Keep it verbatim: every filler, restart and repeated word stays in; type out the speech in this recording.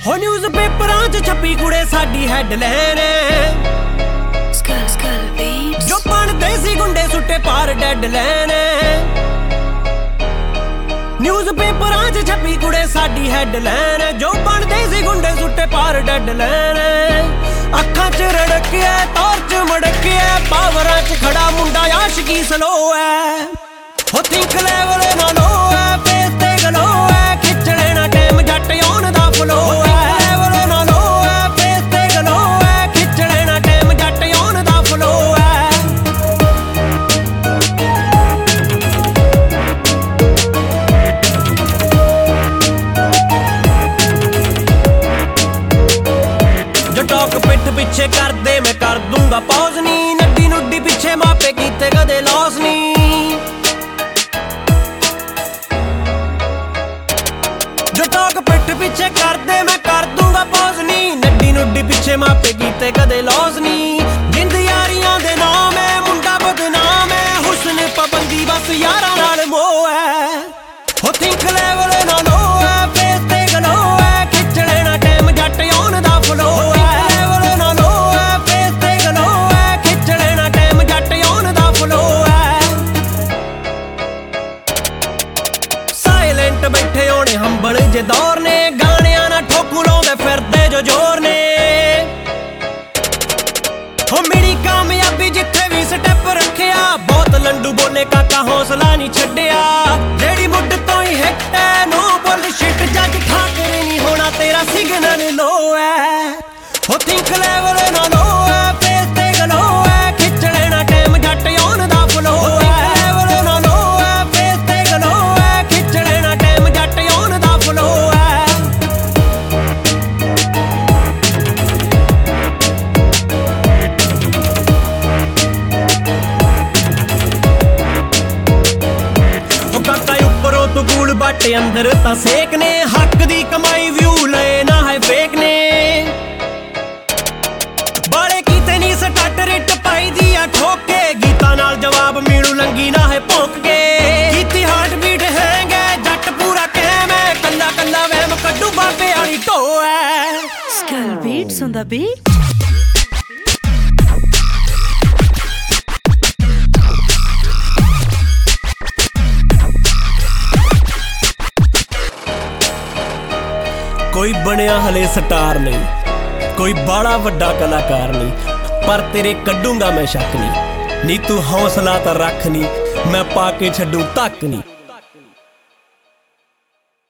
ਹੋ ਨਿਊਜ਼ ਪੇਪਰਾਂ 'ਚ ਛਪੀ ਕੁੜੇ ਸਾਡੀ ਹੈਡਲਾਈਨ ਸਕਲ ਸਕਲ ਬੀਟਸ ਜੋ ਬਣਦੇ ਸੀ ਗੁੰਡੇ ਸੁੱਟੇ ਪਾਰ ਡੈਡਲਾਈਨ ਨਿਊਜ਼ ਪੇਪਰਾਂ 'ਚ ਛਪੀ ਕੁੜੇ ਸਾਡੀ ਹੈਡਲਾਈਨ ਜੋ ਬਣਦੇ ਸੀ ਗੁੰਡੇ ਸੁੱਟੇ ਪਾਰ ਡੈਡਲਾਈਨ ਅੱਖਾਂ 'ਚ ਰੜਕਿਆ ਤੌਰ 'ਚ ਮੜਕਿਆ ਪਾਵਰਾਂ 'ਚ ਖੜਾ ਮੁੰਡਾ ਆਸ਼ਕੀ ਸਲੋ ਐ ਹੋ ਥਿੰਕ ਲੈਵਲ ਨਾ ਲੋ ਐ ਫੇਸ ਤੇ ਗਲੋ ਐ ਖਿੱਚ ਲੈਣਾ ਟਾਈਮ ਜੱਟ ਆਉਣ ਦਾ ਫਲੋ ਪਿੱਠ ਪਿੱਛੇ ਕਰਦੇ ਮੈਂ ਕਰ ਦੂੰਗਾ ਪੌਜ਼ ਨੀ ਨੱਡੀ ਨੁੱਡੀ ਪਿੱਛੇ ਮਾਪੇ ਕੀਤੇ ਕਦੇ ਲੌਸ ਨੀ ਜੋ ਟਾਕ ਪਿੱਠ ਪਿੱਛੇ ਕਰਦੇ ਮੈਂ ਕਰ ਦੂੰਗਾ ਪੌਜ਼ ਨੀ ਨੱਡੀ ਨੁੱਡੀ ਪਿੱਛੇ ਮਾਪੇ ਕੀਤੇ ਕਦੇ ਲੌਸ ਨੀ ਜਿੰਦ ਯਾਰੀਆਂ ਦੇ ਨਾਮ ਐ ਮੁੰਡਾ ਬਦਨਾਮ ਐ ਹੁਸਨ ਪਾਬੰਦੀ ਬਸ ਯਾਰਾਂ ਨਾਲ ਮੋਹ ਐ ਹੋ ਥਿੰਕ ਲੈਵਲ ਨਾ ਲੋ ਐ ਫੇਸ ਤੇ ਗਲੋ ਐ ਖਿੱਚ ਲੈਣਾ ਟਾਈਮ ਜੱਟ ਆਉਣ ਦਾ ਫਲੋ ਬੈਠੇ ਹੋਣੇ ਹੰਬਲ ਜੇ ਦੌਰ ਨੇ ਗਾਣਿਆਂ ਨਾਲ ਠੋਕੂ ਲਾਉਂਦੇ ਫਿਰਦੇ ਜੋ ਜ਼ੋਰ ਨੇ ਹੋ ਮੇਰੀ ਕਾਮਯਾਬੀ ਜਿੱਥੇ ਵੀ ਸਟੈਪ ਰੱਖਿਆ ਬਹੁਤ ਲੰਡੂ ਬੋਲੇ ਕਾਕਾ ਹੌਸਲਾ ਨਹੀਂ ਛੱਡਿਆ ਜਿਹੜੀ ਮੁੱਢ ਤੋਂ ਹੀ ਹਿੱਟ ਐ ਨੋ ਬੁਲਸ਼ਿਟ ਜੱਜ ਠਾਕਰੇ ਨਹੀਂ ਹੋਣਾ ਤੇਰਾ ਸਿਗਨਲ ਲੋ ਐ ਹੋ ਥਿੰਕ ਲੈਵਲ ਨਾ ਲੋ ਐ ਫੇਸ ਤੇ ਗਲੋ ਐ ਖਿੱਚ ਲੈਣਾ ਟਾਈਮ ਜੱਟ ਆਉਣ ਦਾ ਫਲੋ ਗੂਲ ਬਾਟੇ ਅੰਦਰ ਤਾਂ ਸੇਕ ਨੇ ਹੱਕ ਦੀ ਕਮਾਈ ਵਿਊ ਲਏ ਨਾ ਹੈ ਫੇਕ ਨੇ ਬਾਲੇ ਕੀਤੇ ਨਹੀਂ ਸਟੱਟ ਰਿੱਟ ਪਾਈ ਦੀ ਆ ਠੋਕੇ ਗੀਤਾਂ ਨਾਲ ਜਵਾਬ ਮੀਣੂ ਲੰਗੀ ਨਾ ਹੈ ਭੌਂਕ ਕੇ ਕੀਤੀ ਹਾਰਟ ਬੀਟ ਹੈਂਗੇ ਜੱਟ ਪੂਰਾ ਕਹਿਮ ਐ ਕੱਲਾ ਕੱਲਾ ਵਹਿਮ ਕੱਢੂ ਬਾਬੇ ਵਾਲੀ ਢੋ ਐ ਸਕਲ ਬੀਟਸ ਔਨ ਦਾ ਬੀਟ ਕੋਈ ਬਣਿਆ ਹਲੇ ਸਟਾਰ ਨਹੀਂ ਕੋਈ ਬਾਲਾ ਵੱਡਾ ਕਲਾਕਾਰ ਨਹੀਂ ਪਰ ਤੇਰੇ ਕੱਢੂੰਗਾ ਮੈਂ ਸ਼ੱਕ ਨਹੀਂ ਨੀ ਤੂੰ ਹੌਸਲਾ ਤਾਂ ਰੱਖ ਨੀ ਮੈਂ ਪਾ ਕੇ ਛੱਡੂ ਤੱਕ ਨਹੀਂ।